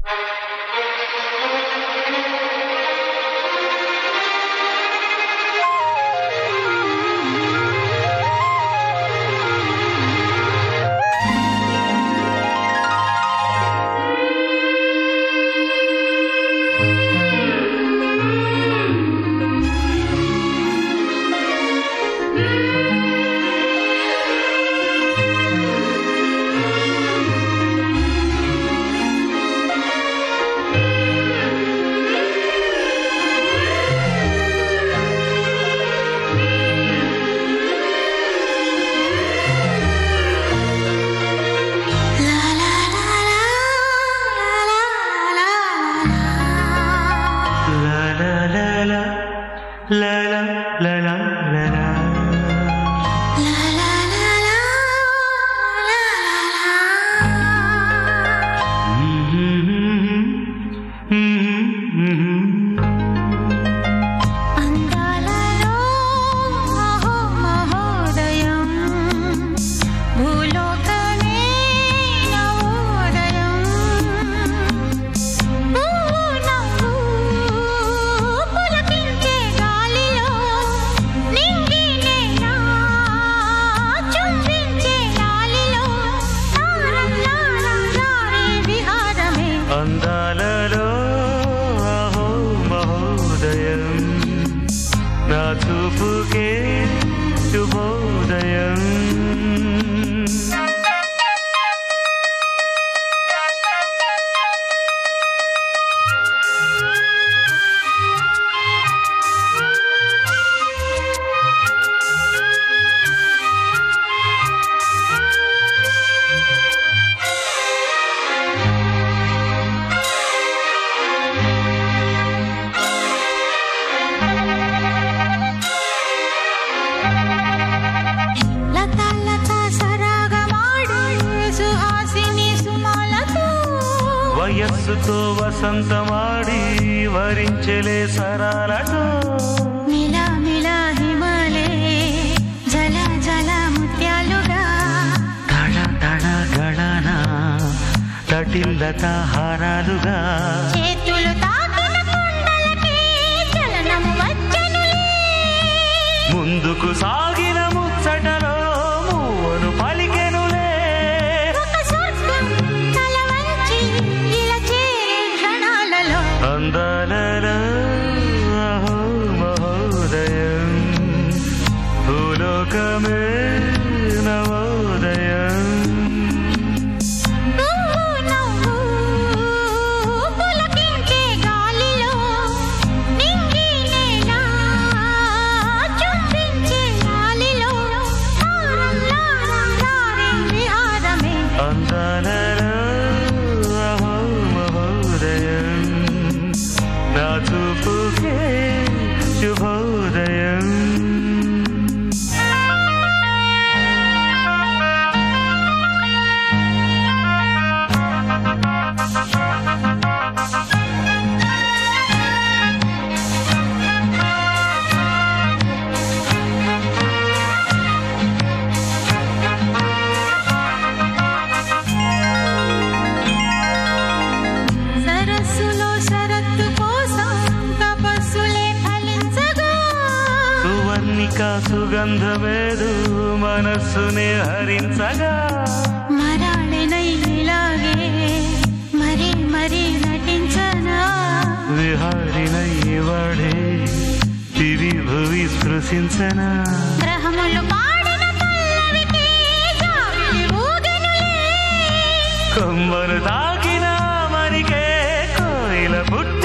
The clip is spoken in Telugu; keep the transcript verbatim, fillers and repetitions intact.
La la la la la la la la la la la అందాలలో మహోదయం భూలోకమే నవోదయం పులకించే గాలిలో నింగినే నా చుంబించే గాలిలో తారం లారం లారే విహారమే అందాలలో అహో మహోదయం నా చూపుకే శుభోదయం వయస్సుతో వసంతమాడి వరించెలే సరాలతో మిలా మిలా హిమాలే జల జల ముత్యాలుగా తడ తడ గడన తటిల్లత హారాలుగా చేతులు తాకిన కొండలకే చలనం వచ్చెనులే ముందుకు సాగిన ముచ్చటలో మూవను పలికెనులే అందాలలో అహో మహోదయం భూలోకమే నవోదయం పులకించే గాలిలో నింగినే నా చుంబించే గాలిలో తారం లారం లారే విహారమే అందాలలో అహో మహోదయం నా చూపుకే శుభోదయం సరస్సులో శరత్తు కోసం తపస్సులే ఫలించగా సువర్ణిక సుగంధమేదు మనస్సునే హరించగా మరాళినై ఇలాగే మరి మరి నటించనా విహారినై వాడే దివి భువి స్పృశించనా గ్రహములు పాడిన పల్లవికి జాబిలి ఊగెనులే కొమ్మను తాకిన మరికే కోయిల పుట్టి